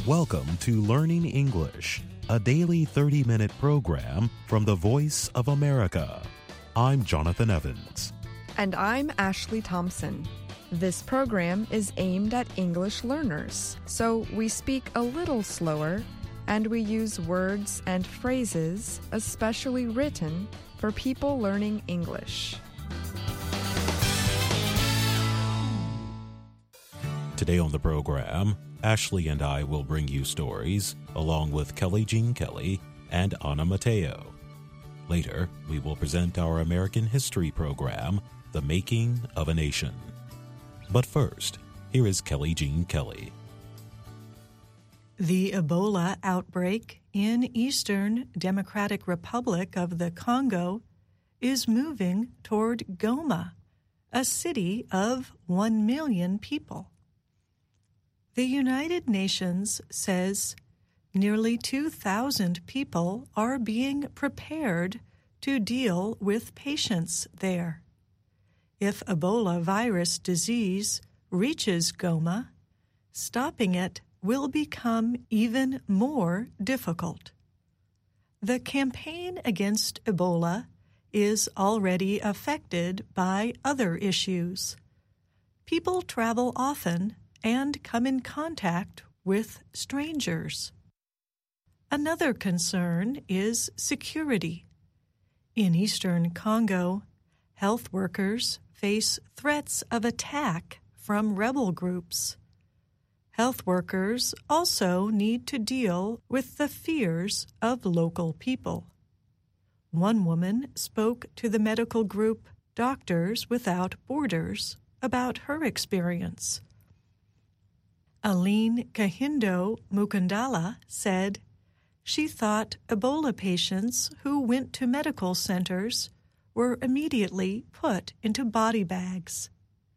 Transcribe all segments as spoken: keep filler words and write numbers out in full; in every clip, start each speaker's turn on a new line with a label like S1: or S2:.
S1: Welcome to Learning English, a daily thirty-minute program from the Voice of America. I'm Jonathan Evans.
S2: And I'm Ashley Thompson. This program is aimed at English learners, so we speak a little slower and we use words and phrases especially written for people learning English.
S1: Today on the program, Ashley and I will bring you stories along with Kelly Jean Kelly and Anna Mateo. Later, we will present our American history program, The Making of a Nation. But first, here is Kelly Jean Kelly.
S3: The Ebola outbreak in Eastern Democratic Republic of the Congo is moving toward Goma, a city of one million people. The United Nations says nearly two thousand people are being prepared to deal with patients there. If Ebola virus disease reaches Goma, stopping it will become even more difficult. The campaign against Ebola is already affected by other issues. People travel often and come in contact with strangers. Another concern is security. In eastern Congo, health workers face threats of attack from rebel groups. Health workers also need to deal with the fears of local people. One woman spoke to the medical group Doctors Without Borders about her experience. Aline Kahindo Mukundala said she thought Ebola patients who went to medical centers were immediately put into body bags.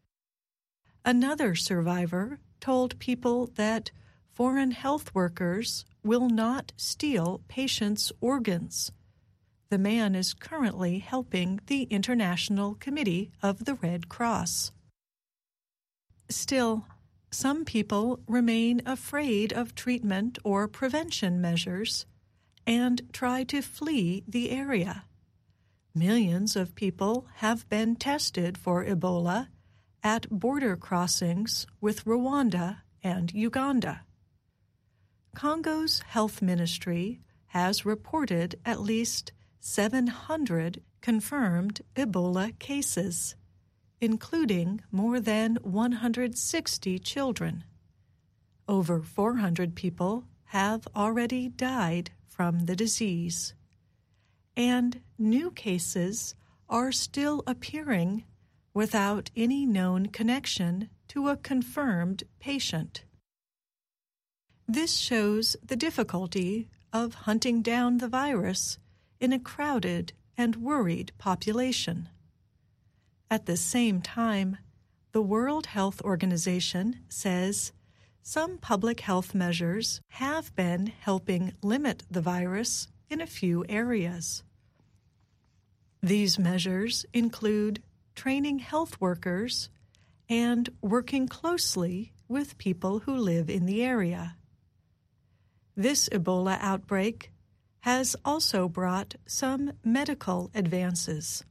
S3: Another survivor told people that foreign health workers will not steal patients' organs. The man is currently helping the International Committee of the Red Cross. Still, some people remain afraid of treatment or prevention measures and try to flee the area. Millions of people have been tested for Ebola at border crossings with Rwanda and Uganda. Congo's health ministry has reported at least seven hundred confirmed Ebola cases, including more than one hundred sixty children. Over four hundred people have already died from the disease. And new cases are still appearing without any known connection to a confirmed patient. This shows the difficulty of hunting down the virus in a crowded and worried population. At the same time, the World Health Organization says some public health measures have been helping limit the virus in a few areas. These measures include training health workers and working closely with people who live in the area. This Ebola outbreak has also brought some medical advances.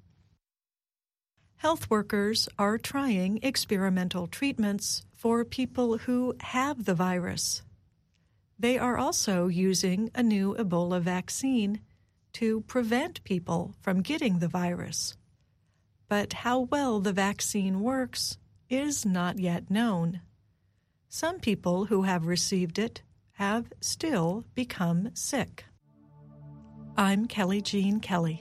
S3: Health workers are trying experimental treatments for people who have the virus. They are also using a new Ebola vaccine to prevent people from getting the virus. But how well the vaccine works is not yet known. Some people who have received it have still become sick. I'm Kelly Jean Kelly.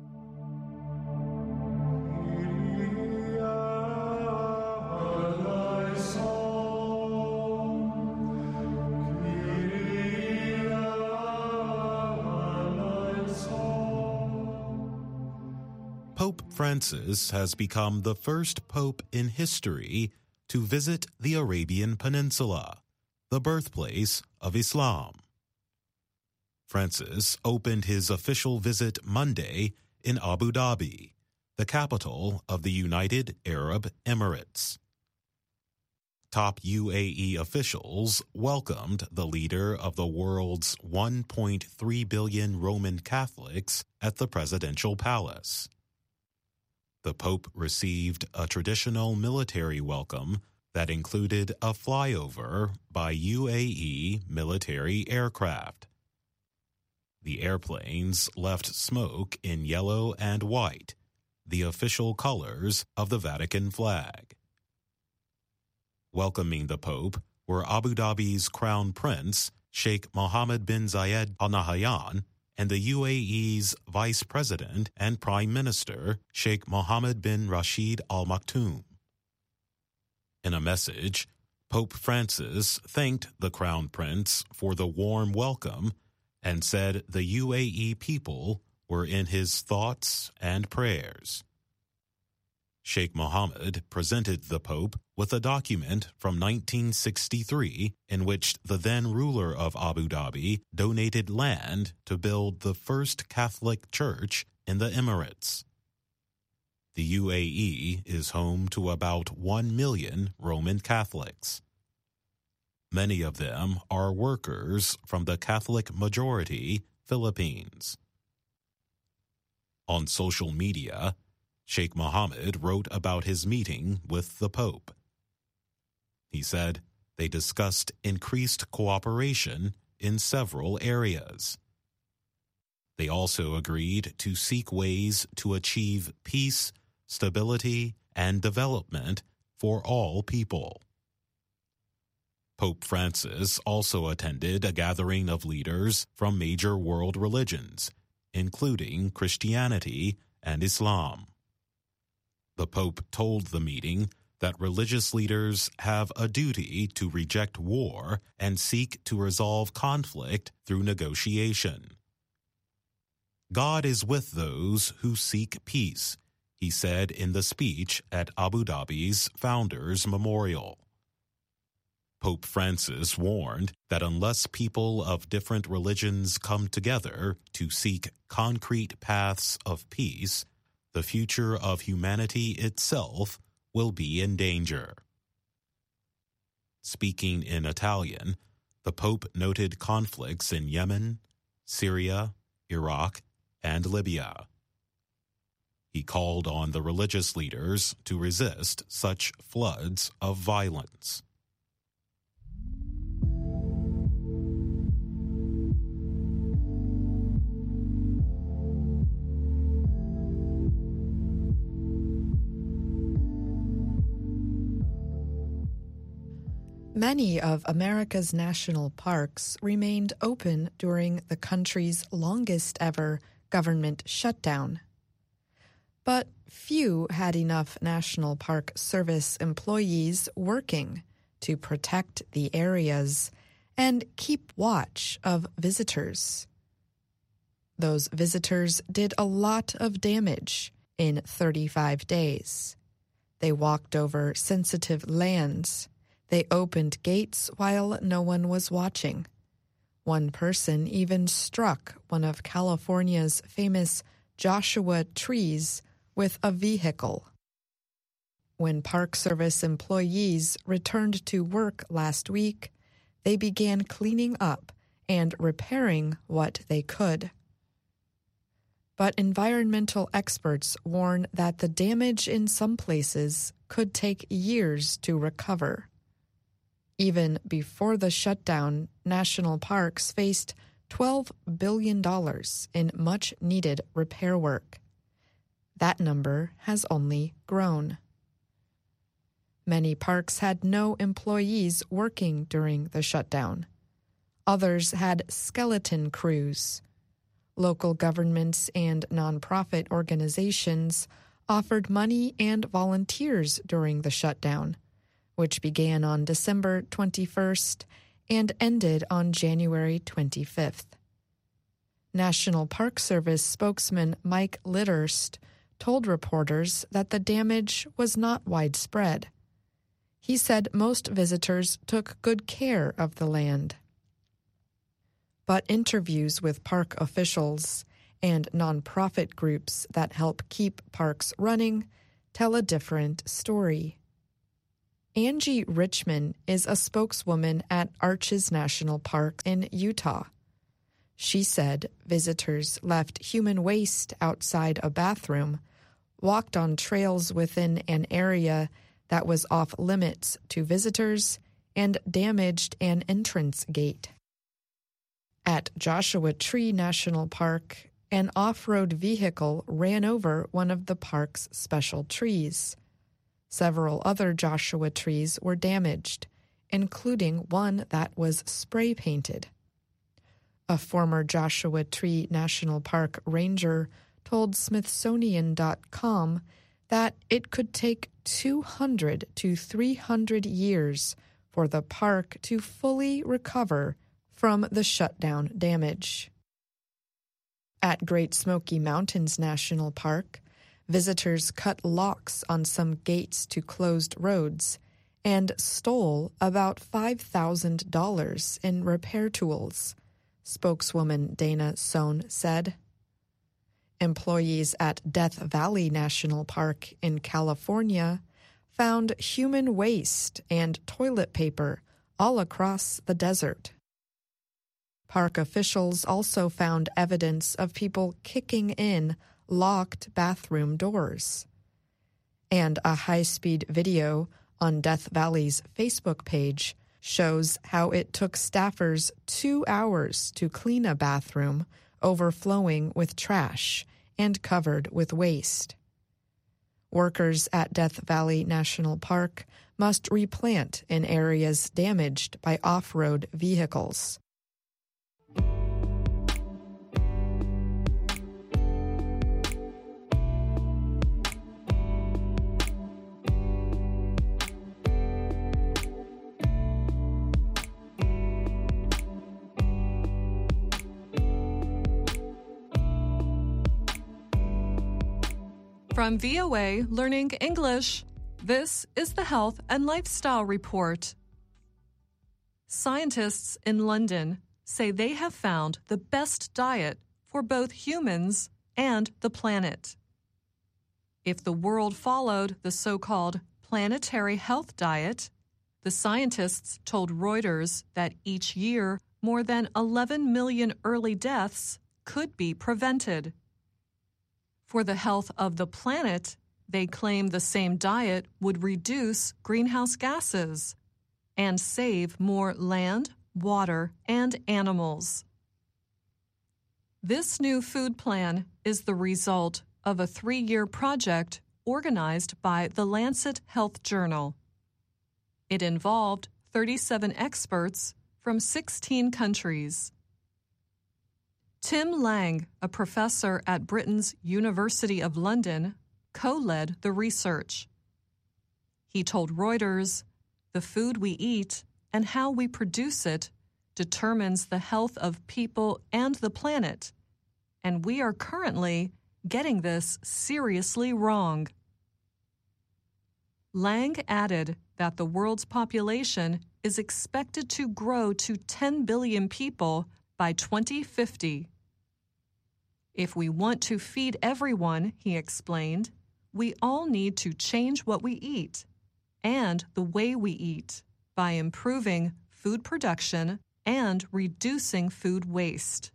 S1: Pope Francis has become the first pope in history to visit the Arabian Peninsula, the birthplace of Islam. Francis opened his official visit Monday in Abu Dhabi, the capital of the United Arab Emirates. top U A E officials welcomed the leader of the world's one point three billion Roman Catholics at the presidential palace. The Pope received a traditional military welcome that included a flyover by U A E military aircraft. The airplanes left smoke in yellow and white, the official colors of the Vatican flag. Welcoming the Pope were Abu Dhabi's Crown Prince, Sheikh Mohammed bin Zayed Al Nahyan, and the U A E's Vice President and Prime Minister, Sheikh Mohammed bin Rashid Al Maktoum. In a message, Pope Francis thanked the Crown Prince for the warm welcome and said the U A E people were in his thoughts and prayers. Sheikh Mohammed presented the Pope with a document from nineteen sixty-three in which the then ruler of Abu Dhabi donated land to build the first Catholic church in the Emirates. The U A E is home to about one million Roman Catholics. Many of them are workers from the Catholic majority Philippines. On social media, Sheikh Mohammed wrote about his meeting with the Pope. He said they discussed increased cooperation in several areas. They also agreed to seek ways to achieve peace, stability, and development for all people. Pope Francis also attended a gathering of leaders from major world religions, including Christianity and Islam. The Pope told the meeting that religious leaders have a duty to reject war and seek to resolve conflict through negotiation. God is with those who seek peace, he said in the speech at Abu Dhabi's Founders Memorial. Pope Francis warned that unless people of different religions come together to seek concrete paths of peace, the future of humanity itself will be in danger. Speaking in Italian, the Pope noted conflicts in Yemen, Syria, Iraq, and Libya. He called on the religious leaders to resist such floods of violence.
S2: Many of America's national parks remained open during the country's longest ever government shutdown. But few had enough National Park Service employees working to protect the areas and keep watch of visitors. Those visitors did a lot of damage in thirty-five days. They walked over sensitive lands. They opened gates while no one was watching. One person even struck one of California's famous Joshua trees with a vehicle. When Park Service employees returned to work last week, they began cleaning up and repairing what they could. But environmental experts warn that the damage in some places could take years to recover. Even before the shutdown, national parks faced twelve billion dollars in much-needed repair work. That number has only grown. Many parks had no employees working during the shutdown. Others had skeleton crews. Local governments and nonprofit organizations offered money and volunteers during the shutdown, which began on December twenty-first and ended on January twenty-fifth. National Park Service spokesman Mike Litterst told reporters that the damage was not widespread. He said most visitors took good care of the land. But interviews with park officials and nonprofit groups that help keep parks running tell a different story. Angie Richmond is a spokeswoman at Arches National Park in Utah. She said visitors left human waste outside a bathroom, walked on trails within an area that was off limits to visitors, and damaged an entrance gate. At Joshua Tree National Park, an off-road vehicle ran over one of the park's special trees. Several other Joshua trees were damaged, including one that was spray-painted. A former Joshua Tree National Park ranger told Smithsonian dot com that it could take two hundred to three hundred years for the park to fully recover from the shutdown damage. At Great Smoky Mountains National Park, visitors cut locks on some gates to closed roads and stole about five thousand dollars in repair tools, spokeswoman Dana Sohn said. Employees at Death Valley National Park in California found human waste and toilet paper all across the desert. Park officials also found evidence of people kicking in locked bathroom doors. And a high-speed video on Death Valley's Facebook page shows how it took staffers two hours to clean a bathroom overflowing with trash and covered with waste. Workers at Death Valley National Park must replant in areas damaged by off-road vehicles.
S3: From V O A Learning English, this is the Health and Lifestyle Report. Scientists in London say they have found the best diet for both humans and the planet. If the world followed the so-called planetary health diet, the scientists told Reuters that each year more than eleven million early deaths could be prevented. For the health of the planet, they claim the same diet would reduce greenhouse gases and save more land, water, and animals. This new food plan is the result of a three-year project organized by the Lancet Health Journal. It involved thirty-seven experts from sixteen countries. Tim Lang, a professor at Britain's University of London, co-led the research. He told Reuters, "The food we eat and how we produce it determines the health of people and the planet, and we are currently getting this seriously wrong." Lang added that the world's population is expected to grow to ten billion people by twenty fifty. If we want to feed everyone, he explained, we all need to change what we eat and the way we eat by improving food production and reducing food waste.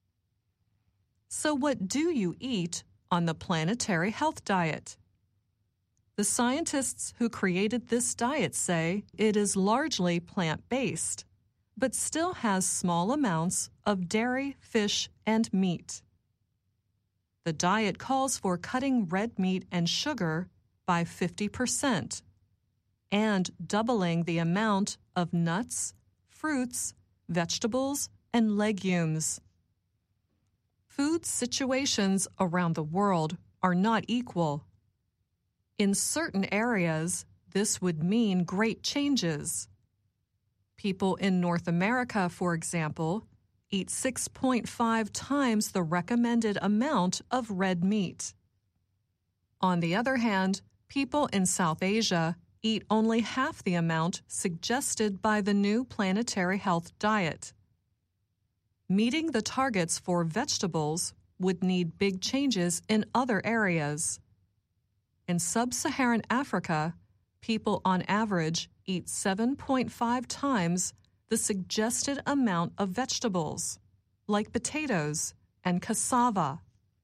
S3: So what do you eat on the planetary health diet? The scientists who created this diet say it is largely plant-based, but still has small amounts of dairy, fish, and meat. The diet calls for cutting red meat and sugar by fifty percent and doubling the amount of nuts, fruits, vegetables, and legumes. Food situations around the world are not equal. In certain areas, this would mean great changes. People in North America, for example, eat six point five times the recommended amount of red meat. On the other hand, people in South Asia eat only half the amount suggested by the new planetary health diet. Meeting the targets for vegetables would need big changes in other areas. In sub-Saharan Africa, people on average eat seven point five times the suggested amount of vegetables, like potatoes and cassava.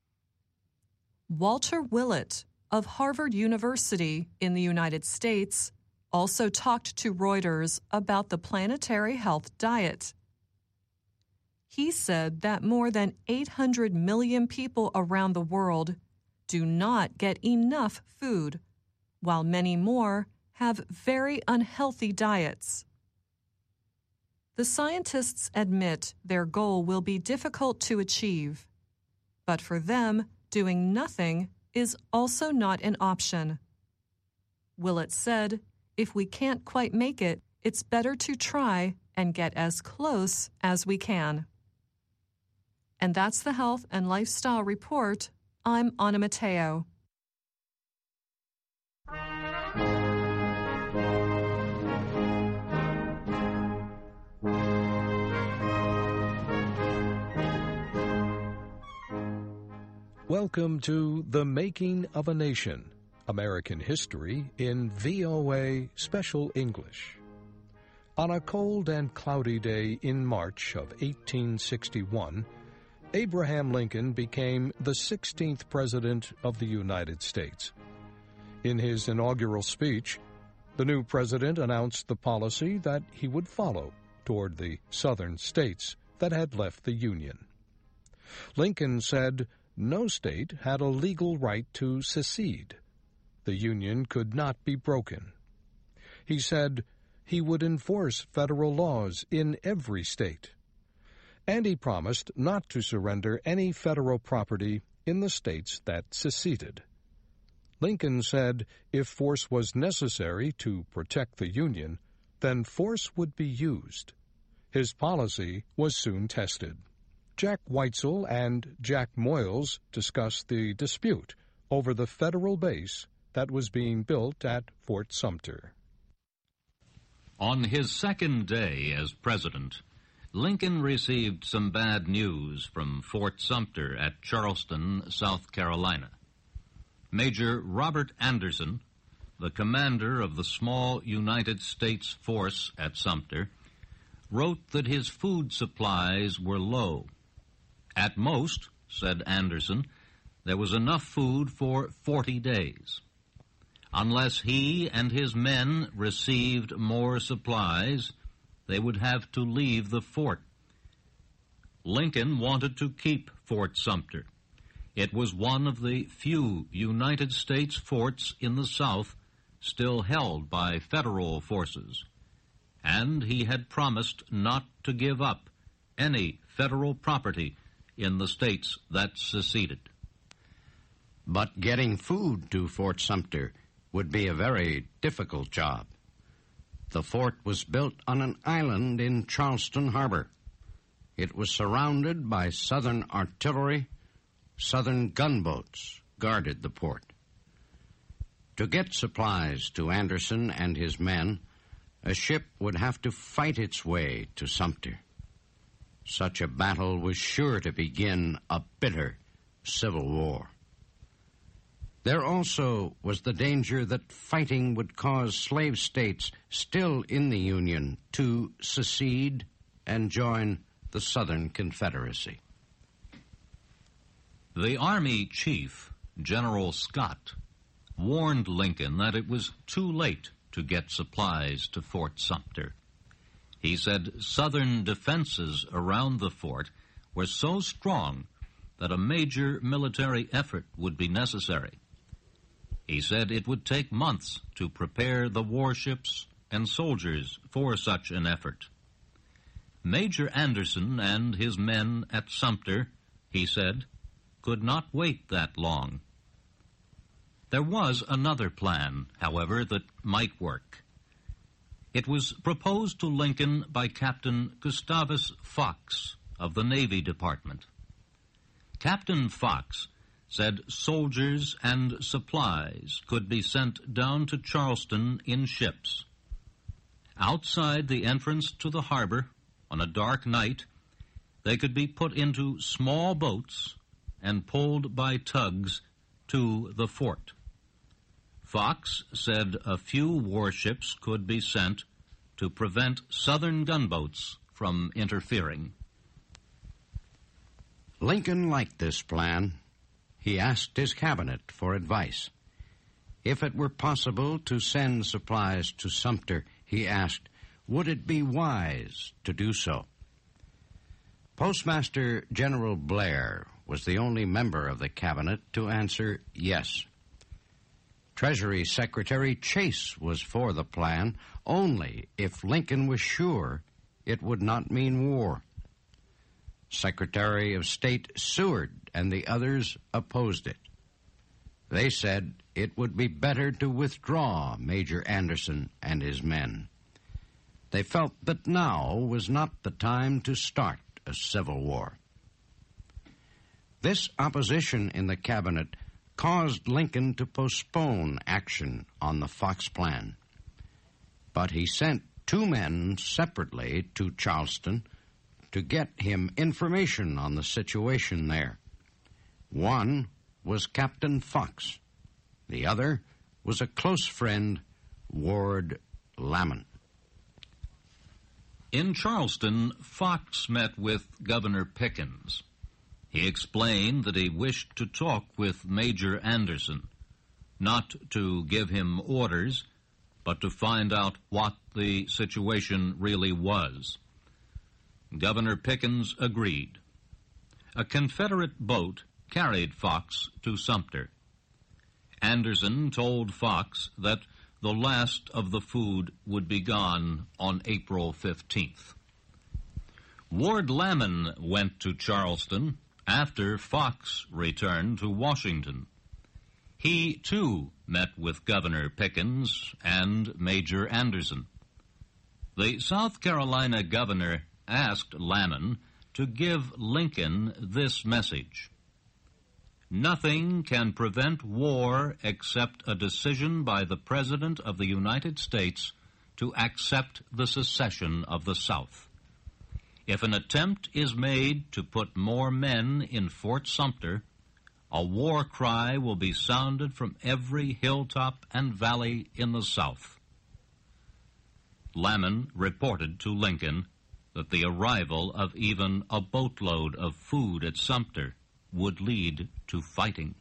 S3: Walter Willett of Harvard University in the United States also talked to Reuters about the planetary health diet. He said that more than eight hundred million people around the world do not get enough food, while many more have very unhealthy diets. The scientists admit their goal will be difficult to achieve, but for them, doing nothing is also not an option. Willett said, if we can't quite make it, it's better to try and get as close as we can. And that's the Health and Lifestyle Report. I'm Anna Matteo.
S4: Welcome to The Making of a Nation, American History in V O A Special English. On a cold and cloudy day in March of eighteen sixty-one, Abraham Lincoln became the sixteenth President of the United States. In his inaugural speech, the new president announced the policy that he would follow toward the southern states that had left the Union. Lincoln said no state had a legal right to secede. The Union could not be broken. He said he would enforce federal laws in every state. And he promised not to surrender any federal property in the states that seceded. Lincoln said if force was necessary to protect the Union, then force would be used. His policy was soon tested. Jack Weitzel and Jack Moyles discussed the dispute over the federal base that was being built at Fort Sumter.
S5: On his second day as president, Lincoln received some bad news from Fort Sumter at Charleston, South Carolina. Major Robert Anderson, the commander of the small United States force at Sumter, wrote that his food supplies were low. At most, said Anderson, there was enough food for forty days. Unless he and his men received more supplies, they would have to leave the fort. Lincoln wanted to keep Fort Sumter. It was one of the few United States forts in the South still held by federal forces, and he had promised not to give up any federal property in the states that seceded.
S6: But getting food to Fort Sumter would be a very difficult job. The fort was built on an island in Charleston Harbor. It was surrounded by Southern artillery. Southern gunboats guarded the port. To get supplies to Anderson and his men, a ship would have to fight its way to Sumter. Such a battle was sure to begin a bitter civil war. There also was the danger that fighting would cause slave states still in the Union to secede and join the Southern Confederacy.
S5: The Army chief, General Scott, warned Lincoln that it was too late to get supplies to Fort Sumter. He said Southern defenses around the fort were so strong that a major military effort would be necessary. He said it would take months to prepare the warships and soldiers for such an effort. Major Anderson and his men at Sumter, he said, could not wait that long. There was another plan, however, that might work. It was proposed to Lincoln by Captain Gustavus Fox of the Navy Department. Captain Fox said soldiers and supplies could be sent down to Charleston in ships. Outside the entrance to the harbor, on a dark night, they could be put into small boats and pulled by tugs to the fort. Fox said a few warships could be sent to prevent Southern gunboats from interfering.
S6: Lincoln liked this plan. He asked his cabinet for advice. If it were possible to send supplies to Sumter, he asked, would it be wise to do so? Postmaster General Blair was the only member of the cabinet to answer yes. Treasury Secretary Chase was for the plan only if Lincoln was sure it would not mean war. Secretary of State Seward and the others opposed it. They said it would be better to withdraw Major Anderson and his men. They felt that now was not the time to start a civil war. This opposition in the cabinet caused Lincoln to postpone action on the Fox plan. But he sent two men separately to Charleston to get him information on the situation there. One was Captain Fox. The other was a close friend, Ward Lamon.
S5: In Charleston, Fox met with Governor Pickens. He explained that he wished to talk with Major Anderson, not to give him orders, but to find out what the situation really was. Governor Pickens agreed. A Confederate boat carried Fox to Sumter. Anderson told Fox that the last of the food would be gone on April fifteenth. Ward Lamon went to Charleston after Fox returned to Washington. He, too, met with Governor Pickens and Major Anderson. The South Carolina governor asked Lamon to give Lincoln this message: nothing can prevent war except a decision by the President of the United States to accept the secession of the South. If an attempt is made to put more men in Fort Sumter, a war cry will be sounded from every hilltop and valley in the South. Lamon reported to Lincoln that the arrival of even a boatload of food at Sumter would lead to fighting.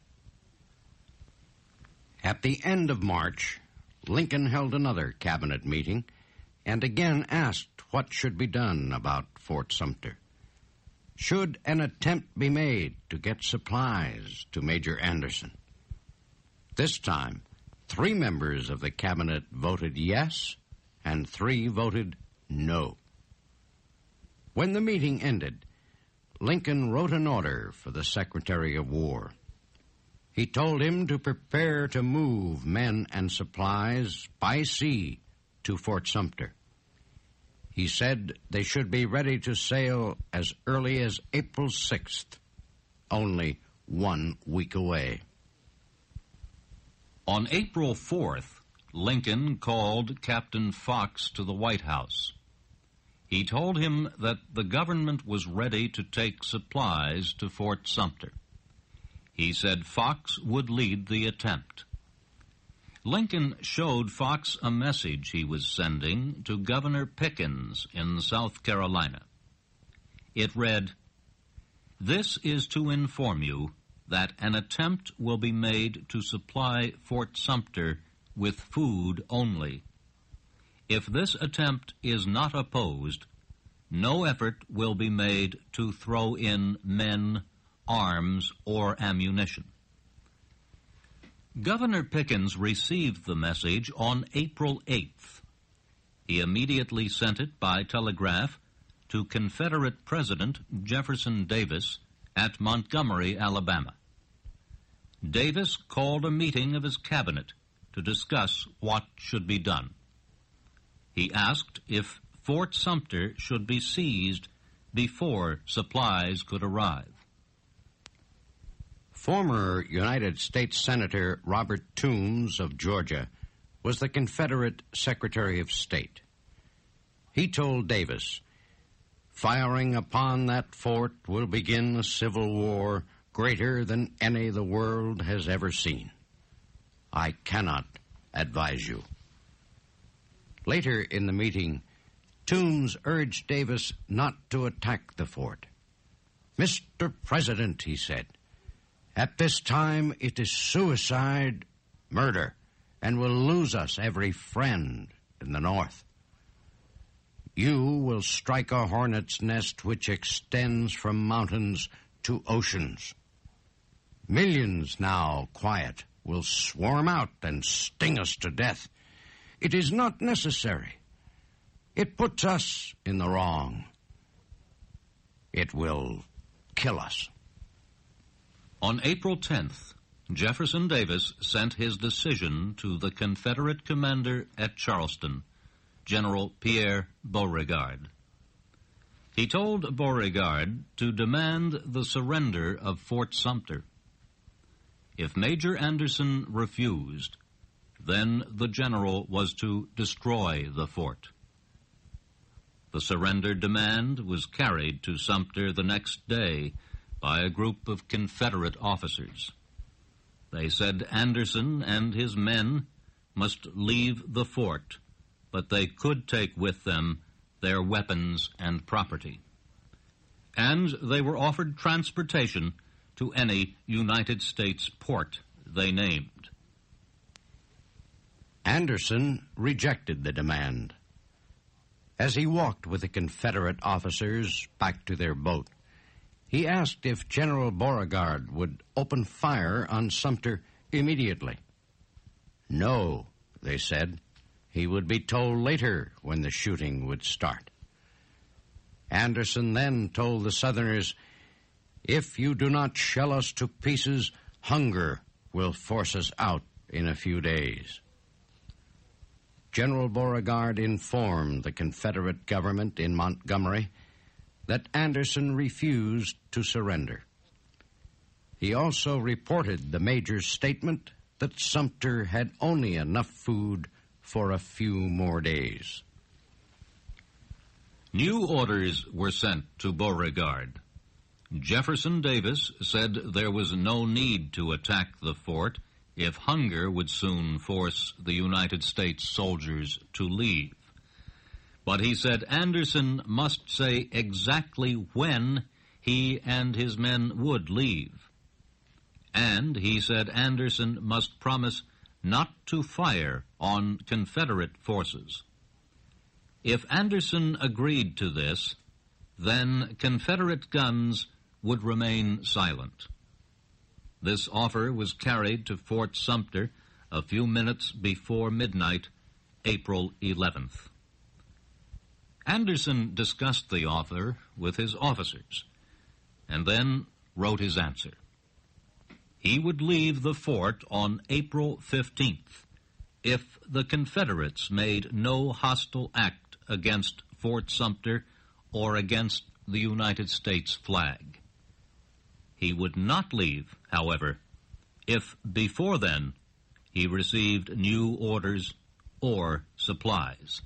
S6: At the end of March, Lincoln held another cabinet meeting and again asked what should be done about Fort Sumter. Should an attempt be made to get supplies to Major Anderson? This time, three members of the cabinet voted yes, and three voted no. When the meeting ended, Lincoln wrote an order for the Secretary of War. He told him to prepare to move men and supplies by sea to Fort Sumter. He said they should be ready to sail as early as April sixth, only one week away.
S5: On April fourth, Lincoln called Captain Fox to the White House. He told him that the government was ready to take supplies to Fort Sumter. He said Fox would lead the attempt. Lincoln showed Fox a message he was sending to Governor Pickens in South Carolina. It read, "This is to inform you that an attempt will be made to supply Fort Sumter with food only. If this attempt is not opposed, no effort will be made to throw in men, arms, or ammunition." Governor Pickens received the message on April eighth. He immediately sent it by telegraph to Confederate President Jefferson Davis at Montgomery, Alabama. Davis called a meeting of his cabinet to discuss what should be done. He asked if Fort Sumter should be seized before supplies could arrive.
S6: Former United States Senator Robert Toombs of Georgia was the Confederate Secretary of State. He told Davis, "Firing upon that fort will begin a civil war greater than any the world has ever seen. I cannot advise you. Later in the meeting, Toombs urged Davis not to attack the fort. "Mister President," he said, "at this time it is suicide, murder, and will lose us every friend in the North. You will strike a hornet's nest which extends from mountains to oceans. Millions now quiet will swarm out and sting us to death. It is not necessary. It puts us in the wrong. It will kill us."
S5: On April tenth, Jefferson Davis sent his decision to the Confederate commander at Charleston, General Pierre Beauregard. He told Beauregard to demand the surrender of Fort Sumter. If Major Anderson refused, then the general was to destroy the fort. The surrender demand was carried to Sumter the next day by a group of Confederate officers. They said Anderson and his men must leave the fort, but they could take with them their weapons and property. And they were offered transportation to any United States port they named.
S6: Anderson rejected the demand. As he walked with the Confederate officers back to their boat, he asked if General Beauregard would open fire on Sumter immediately. No, they said. He would be told later when the shooting would start. Anderson then told the Southerners, "If you do not shell us to pieces, hunger will force us out in a few days." General Beauregard informed the Confederate government in Montgomery that Anderson refused to surrender. He also reported the major's statement that Sumter had only enough food for a few more days.
S5: New orders were sent to Beauregard. Jefferson Davis said there was no need to attack the fort if hunger would soon force the United States soldiers to leave. But he said Anderson must say exactly when he and his men would leave. And he said Anderson must promise not to fire on Confederate forces. If Anderson agreed to this, then Confederate guns would remain silent. This offer was carried to Fort Sumter a few minutes before midnight, April eleventh. Anderson discussed the offer with his officers and then wrote his answer. He would leave the fort on April fifteenth if the Confederates made no hostile act against Fort Sumter or against the United States flag. He would not leave, however, if before then he received new orders or supplies.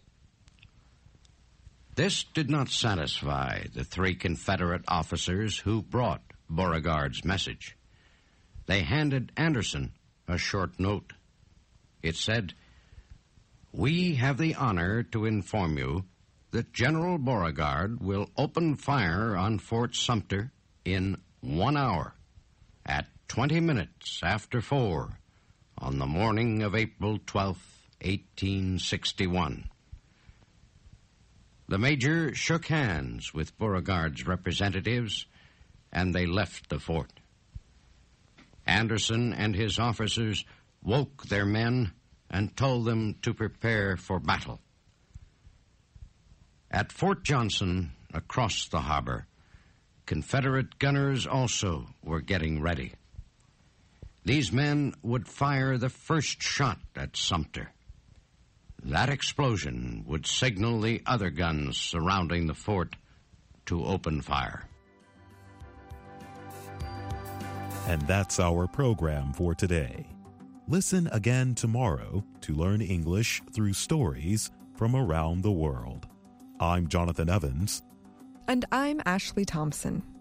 S6: This did not satisfy the three Confederate officers who brought Beauregard's message. They handed Anderson a short note. It said, "We have the honor to inform you that General Beauregard will open fire on Fort Sumter in one hour at twenty minutes after four on the morning of April twelfth, eighteen sixty-one. The major shook hands with Beauregard's representatives, and they left the fort. Anderson and his officers woke their men and told them to prepare for battle. At Fort Johnson, across the harbor, Confederate gunners also were getting ready. These men would fire the first shot at Sumter. That explosion would signal the other guns surrounding the fort to open fire.
S1: And that's our program for today. Listen again tomorrow to learn English through stories from around the world. I'm Jonathan Evans.
S2: And I'm Ashley Thompson.